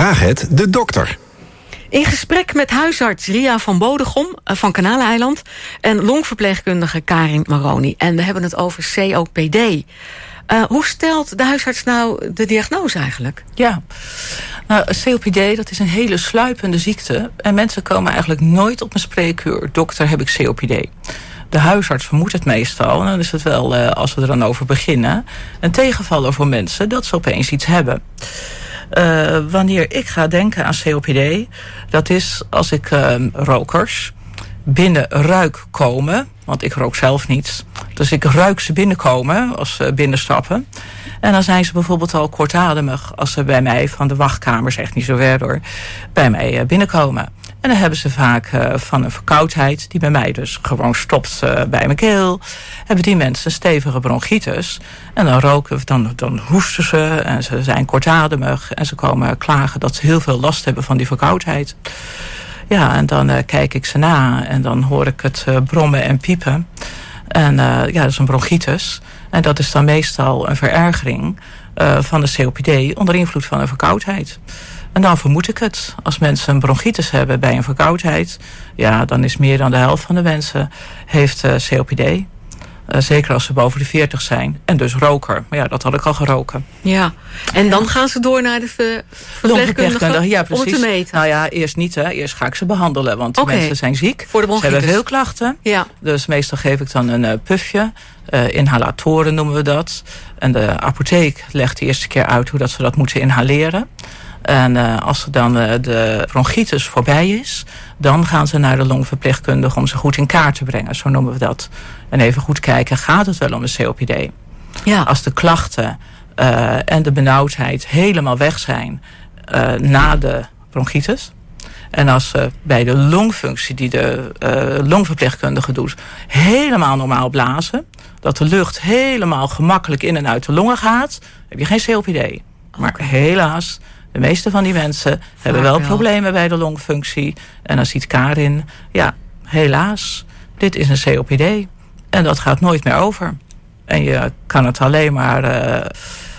Vraag het de dokter. In gesprek met huisarts Ria van Bodegom van Kanaleiland en longverpleegkundige Karin Maroni. En we hebben het over COPD. Hoe stelt de huisarts nou de diagnose eigenlijk? Ja, nou, COPD, dat is een hele sluipende ziekte. En mensen komen eigenlijk nooit op een spreekuur. Dokter, heb ik COPD? De huisarts vermoedt het meestal. En dan is het wel, als we er dan over beginnen, een tegenvaller voor mensen dat ze opeens iets hebben. Wanneer ik ga denken aan COPD, dat is als ik rokers binnen ruik komen, want ik rook zelf niet. Dus ik ruik ze binnenkomen als ze binnenstappen. En dan zijn ze bijvoorbeeld al kortademig als ze bij mij van de wachtkamer, echt niet zo ver door, bij mij binnenkomen. En dan hebben ze vaak van een verkoudheid, die bij mij dus gewoon stopt bij mijn keel. Hebben die mensen een stevige bronchitis. En dan roken, dan hoesten ze en ze zijn kortademig. En ze komen klagen dat ze heel veel last hebben van die verkoudheid. Ja, en dan kijk ik ze na en dan hoor ik het brommen en piepen. En ja, dat is een bronchitis. En dat is dan meestal een verergering van de COPD onder invloed van een verkoudheid. En dan vermoed ik het. Als mensen een bronchitis hebben bij een verkoudheid, ja, dan is meer dan de helft van de mensen heeft COPD. Zeker als ze boven de 40 zijn. En dus roker. Maar ja, dat had ik al geroken. Ja, en dan gaan ze door naar de verpleegkundige, ja, precies. Om het te meten? Nou ja, eerst niet. Hè. Eerst ga ik ze behandelen. Want de mensen zijn ziek. Voor de bronchitis. Ze hebben veel klachten. Ja. Dus meestal geef ik dan een pufje. Inhalatoren noemen we dat. En de apotheek legt de eerste keer uit hoe dat ze dat moeten inhaleren. En als dan de bronchitis voorbij is, dan gaan ze naar de longverpleegkundige om ze goed in kaart te brengen. Zo noemen we dat. En even goed kijken, gaat het wel om een COPD? Ja. Als de klachten en de benauwdheid helemaal weg zijn na de bronchitis. En als bij de longfunctie die de longverpleegkundige doet helemaal normaal blazen, dat de lucht helemaal gemakkelijk in en uit de longen gaat, heb je geen COPD. Maar helaas, de meeste van die mensen hebben wel problemen bij de longfunctie. En dan ziet Karin, ja, helaas, dit is een COPD. En dat gaat nooit meer over. En je kan het alleen maar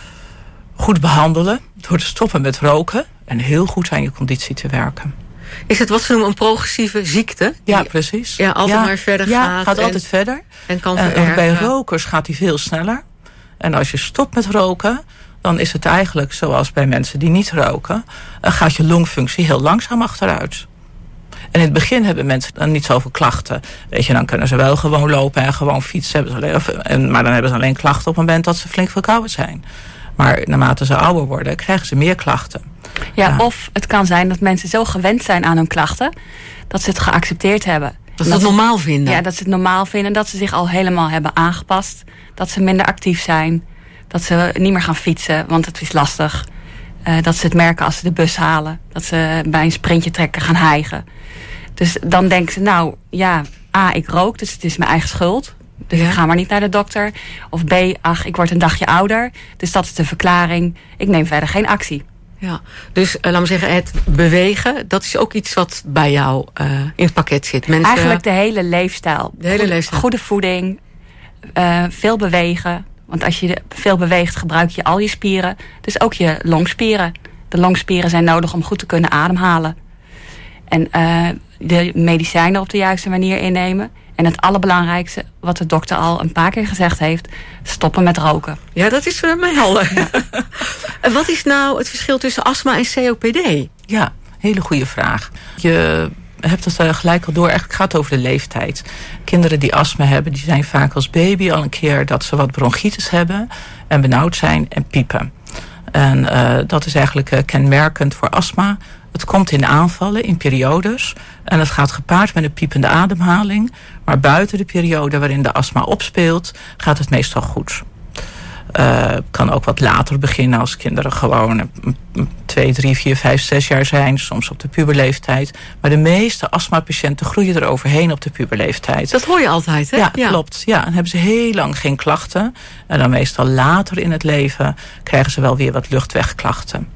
goed behandelen door te stoppen met roken en heel goed aan je conditie te werken. Is het wat ze noemen een progressieve ziekte? Ja, precies. Ja, altijd maar verder gaat. Ja, gaat altijd verder. En kan en bij rokers gaat die veel sneller. En als je stopt met roken, dan is het eigenlijk zoals bij mensen die niet roken, gaat je longfunctie heel langzaam achteruit. En in het begin hebben mensen dan niet zoveel klachten. Weet je, dan kunnen ze wel gewoon lopen en gewoon fietsen. Maar dan hebben ze alleen klachten op het moment dat ze flink verkouden zijn. Maar naarmate ze ouder worden, krijgen ze meer klachten. Ja, of het kan zijn dat mensen zo gewend zijn aan hun klachten, dat ze het geaccepteerd hebben. Dat ze het normaal vinden. Ja, dat ze het normaal vinden. Dat ze zich al helemaal hebben aangepast. Dat ze minder actief zijn. Dat ze niet meer gaan fietsen, want het is lastig. Dat ze het merken als ze de bus halen. Dat ze bij een sprintje trekken gaan hijgen. Dus dan denken ze, nou ja, A, ik rook, dus het is mijn eigen schuld. Dus ik ga maar niet naar de dokter. Of B, ach, ik word een dagje ouder. Dus dat is de verklaring. Ik neem verder geen actie. Ja, dus laten we zeggen, het bewegen, dat is ook iets wat bij jou in het pakket zit. Mensen, eigenlijk de hele leefstijl. De hele leefstijl. Goede voeding, veel bewegen. Want als je veel beweegt, gebruik je al je spieren. Dus ook je longspieren. De longspieren zijn nodig om goed te kunnen ademhalen. En de medicijnen op de juiste manier innemen. En het allerbelangrijkste, wat de dokter al een paar keer gezegd heeft, stoppen met roken. Ja, dat is mij helder. Ja. Wat is nou het verschil tussen astma en COPD? Ja, hele goede vraag. Je hebt het gelijk al door. Eigenlijk gaat het over de leeftijd. Kinderen die astma hebben, die zijn vaak als baby al een keer dat ze wat bronchitis hebben en benauwd zijn en piepen. En dat is eigenlijk kenmerkend voor astma. Het komt in aanvallen, in periodes. En het gaat gepaard met een piepende ademhaling. Maar buiten de periode waarin de astma opspeelt, gaat het meestal goed. Kan ook wat later beginnen als kinderen gewoon 2, 3, 4, 5, 6 jaar zijn. Soms op de puberleeftijd. Maar de meeste astmapatiënten groeien er overheen op de puberleeftijd. Dat hoor je altijd, hè? Ja, klopt. Ja, en hebben ze heel lang geen klachten. En dan meestal later in het leven krijgen ze wel weer wat luchtwegklachten.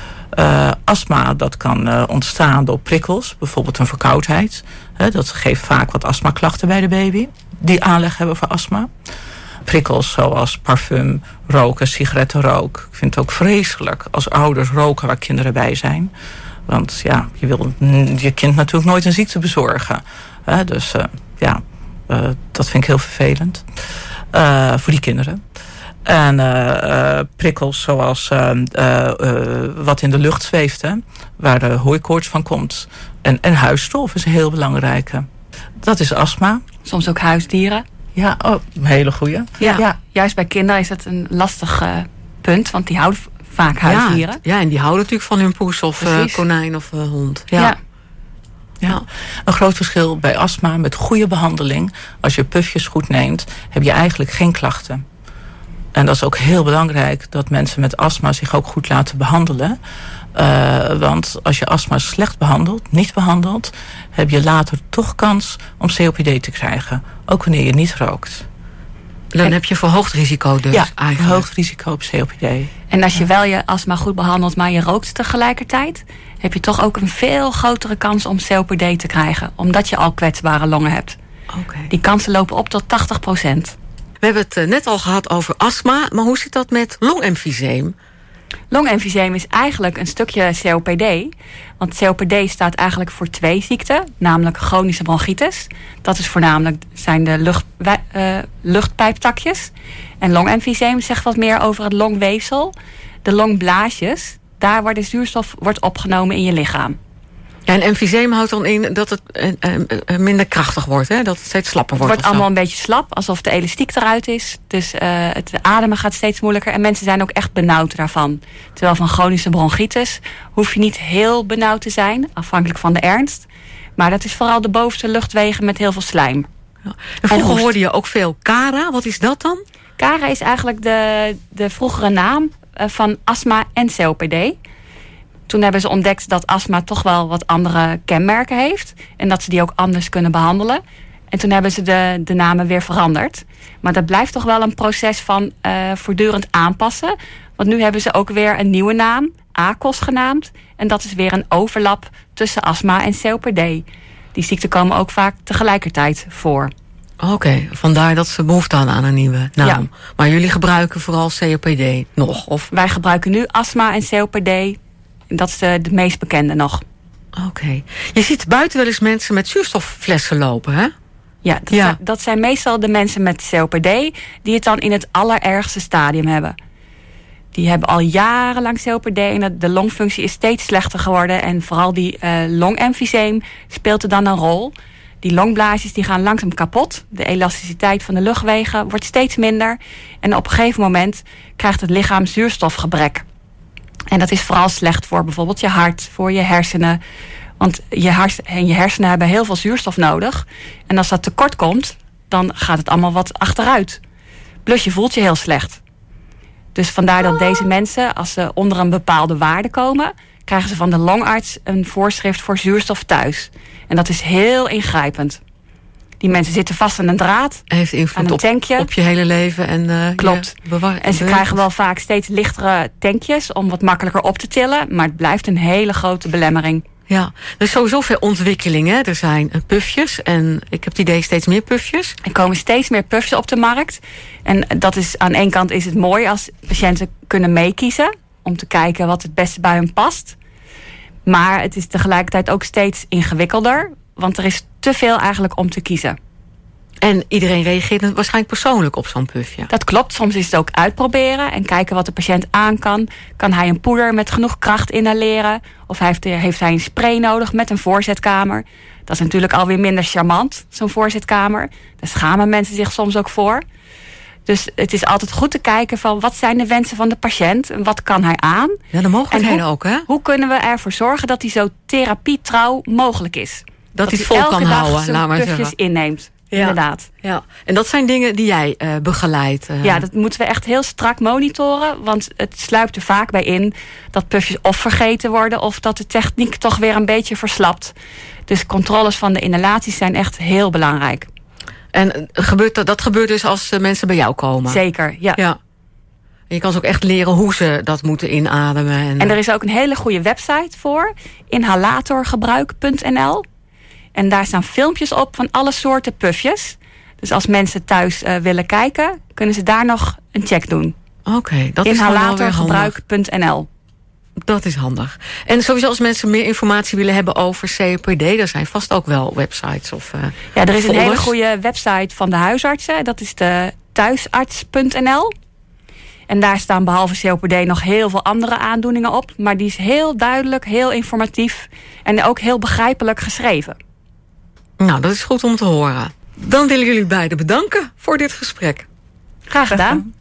Astma, dat kan ontstaan door prikkels, bijvoorbeeld een verkoudheid. Dat geeft vaak wat astmaklachten bij de baby die aanleg hebben voor astma. prikkels zoals parfum, roken, sigarettenrook. Ik vind het ook vreselijk als ouders roken waar kinderen bij zijn. Want ja, je wil je kind natuurlijk nooit een ziekte bezorgen. Dus dat vind ik heel vervelend. Voor die kinderen. En prikkels zoals wat in de lucht zweeft, waar de hooikoorts van komt. En huisstof is een heel belangrijke. Dat is astma. Soms ook huisdieren. Ja, een hele goeie. Ja. Juist bij kinderen is het een lastig punt, want die houden vaak huisdieren. Ja, en die houden natuurlijk van hun poes of konijn of hond. Ja. Een groot verschil bij astma met goede behandeling. Als je pufjes goed neemt, heb je eigenlijk geen klachten. En dat is ook heel belangrijk dat mensen met astma zich ook goed laten behandelen. Want als je astma slecht behandelt, niet behandelt, heb je later toch kans om COPD te krijgen. Ook wanneer je niet rookt. Dan heb je verhoogd risico dus eigenlijk. Verhoogd risico op COPD. En als je wel je astma goed behandelt, maar je rookt tegelijkertijd, heb je toch ook een veel grotere kans om COPD te krijgen. Omdat je al kwetsbare longen hebt. Okay. Die kansen lopen op tot 80%. We hebben het net al gehad over astma, maar hoe zit dat met longemfyseem? Longemfyseem is eigenlijk een stukje COPD. Want COPD staat eigenlijk voor 2 ziekten, namelijk chronische bronchitis. Dat is zijn de luchtpijptakjes. En longemfyseem zegt wat meer over het longweefsel. De longblaasjes, daar waar de zuurstof wordt opgenomen in je lichaam. Ja, en emfyseem houdt dan in dat het minder krachtig wordt, hè? Dat het steeds slapper wordt. Het wordt allemaal een beetje slap, alsof de elastiek eruit is. Dus het ademen gaat steeds moeilijker. En mensen zijn ook echt benauwd daarvan. Terwijl van chronische bronchitis hoef je niet heel benauwd te zijn, afhankelijk van de ernst. Maar dat is vooral de bovenste luchtwegen met heel veel slijm. Ja. En vroeger hoorde je ook veel CARA. Wat is dat dan? CARA is eigenlijk de vroegere naam van astma en COPD. Toen hebben ze ontdekt dat astma toch wel wat andere kenmerken heeft. En dat ze die ook anders kunnen behandelen. En toen hebben ze de namen weer veranderd. Maar dat blijft toch wel een proces van voortdurend aanpassen. Want nu hebben ze ook weer een nieuwe naam, ACOS genaamd. En dat is weer een overlap tussen astma en COPD. Die ziekten komen ook vaak tegelijkertijd voor. Oké, vandaar dat ze behoefte hadden aan een nieuwe naam. Ja. Maar jullie gebruiken vooral COPD nog? Of? Wij gebruiken nu astma en COPD. Dat is de meest bekende nog. Oké. Je ziet buiten wel eens mensen met zuurstofflessen lopen, hè? Ja, dat zijn meestal de mensen met COPD die het dan in het allerergste stadium hebben. Die hebben al jarenlang COPD en de longfunctie is steeds slechter geworden. En vooral die longemfyseem speelt er dan een rol. Die longblaasjes die gaan langzaam kapot. De elasticiteit van de luchtwegen wordt steeds minder. En op een gegeven moment krijgt het lichaam zuurstofgebrek. En dat is vooral slecht voor bijvoorbeeld je hart, voor je hersenen. Want je hersenen hebben heel veel zuurstof nodig. En als dat tekort komt, dan gaat het allemaal wat achteruit. Plus je voelt je heel slecht. Dus vandaar dat deze mensen, als ze onder een bepaalde waarde komen, krijgen ze van de longarts een voorschrift voor zuurstof thuis. En dat is heel ingrijpend. Die mensen zitten vast aan een draad. Heeft invloed op je hele leven. En, klopt. En ze krijgen wel vaak steeds lichtere tankjes om wat makkelijker op te tillen. Maar het blijft een hele grote belemmering. Ja, er is sowieso veel ontwikkeling. Hè? Er zijn pufjes en ik heb het idee steeds meer pufjes. Er komen steeds meer pufjes op de markt. En dat is aan één kant is het mooi als patiënten kunnen meekiezen. Om te kijken wat het beste bij hun past. Maar het is tegelijkertijd ook steeds ingewikkelder. Want er is te veel eigenlijk om te kiezen. En iedereen reageert waarschijnlijk persoonlijk op zo'n pufje. Dat klopt. Soms is het ook uitproberen en kijken wat de patiënt aan kan. Kan hij een poeder met genoeg kracht inhaleren? Of heeft hij een spray nodig met een voorzetkamer? Dat is natuurlijk alweer minder charmant, zo'n voorzetkamer. Daar schamen mensen zich soms ook voor. Dus het is altijd goed te kijken van wat zijn de wensen van de patiënt en wat kan hij aan. Ja, de mogelijkheden ook, hè? Hoe kunnen we ervoor zorgen dat hij zo therapietrouw mogelijk is? Dat hij het vol kan houden, laat maar zeggen. Inneemt. Ja. Inderdaad. Ja. En dat zijn dingen die jij begeleidt. Ja, dat moeten we echt heel strak monitoren. Want het sluipt er vaak bij in dat pufjes of vergeten worden, of dat de techniek toch weer een beetje verslapt. Dus controles van de inhalaties zijn echt heel belangrijk. En dat gebeurt dus als mensen bij jou komen? Zeker, ja. En je kan ze ook echt leren hoe ze dat moeten inademen. En er is ook een hele goede website voor. Inhalatorgebruik.nl. En daar staan filmpjes op van alle soorten pufjes. Dus als mensen thuis willen kijken, kunnen ze daar nog een check doen. Oké, dat is inhalatorgebruik.nl. Dat is handig. En sowieso als mensen meer informatie willen hebben over COPD... er zijn vast ook wel websites of ja, er is folders. een hele goede website van de huisartsen. Dat is de thuisarts.nl. En daar staan behalve COPD nog heel veel andere aandoeningen op. Maar die is heel duidelijk, heel informatief en ook heel begrijpelijk geschreven. Nou, dat is goed om te horen. Dan willen jullie beiden bedanken voor dit gesprek. Graag gedaan.